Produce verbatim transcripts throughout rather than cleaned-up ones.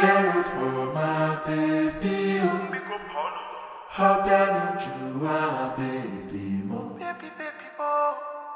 Clear it for my baby. How can you are baby mo? Baby, baby mo.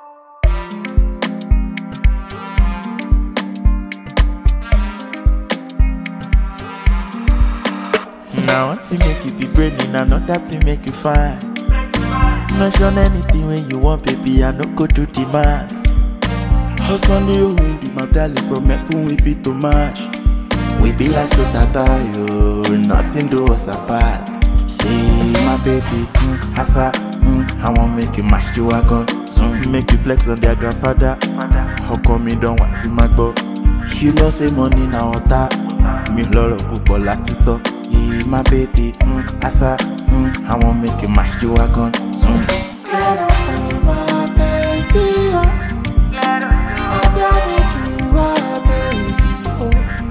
Now one thing make you be brainy, another thing make you fine. Mention anything when you want, baby, I no go do the mass. Hustle you win the medallion from me phone we be too much. We be like so tata yo, nothing do us apart. See my baby, mm, asa, mm, I want make you mash you wagon, mm, make you flex on their grandfather. How come you don't want to my go? You know say money na water, me lolo kupo lati so. Yeah, my baby, mm, asa, mm, I want make you mash you wagon, mm. Clear it for my baby. How can you are baby mo?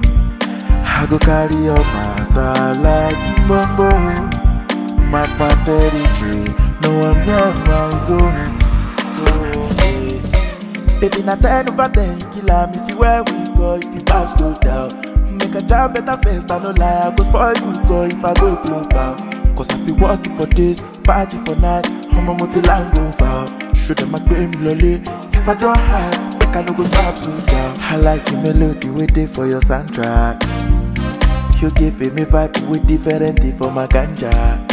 I go carry your mother like bumbo. My territory, no one near my zone. So, hey. Baby, not ten over ten, kill am if you where we go, if you pass go down. Make a job better first, I no lie, I go spoil you go if I go global. Cause I be working for days, fighting for night, I'm a multi-line go foul. Show them my baby lolly, if I don't hide, I no go stop so down. I like your melody, waiting for your soundtrack. You give me vibe with different thing for my ganja.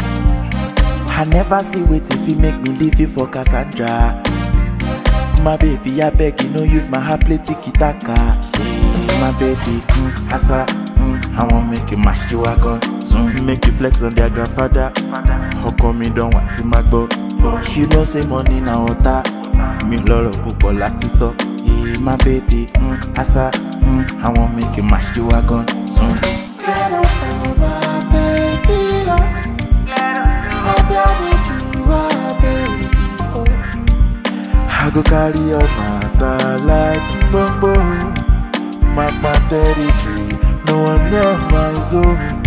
I never see wait if you make me leave you for Cassandra. My baby, I beg you, no use my heart play tiki-taka. See my baby, mm, asa, mm, I want make you mash you wagon, mm, make you flex on their grandfather. How come you don't want to my go? You know say money na water, me lolo kupo lati so. Yeah, my baby, mm, asa, mm, I want make you mash you wagon, mm. Clear it for my baby. How can you are baby mo? I go carry your mother like bumbo. My territory, no one near my zone.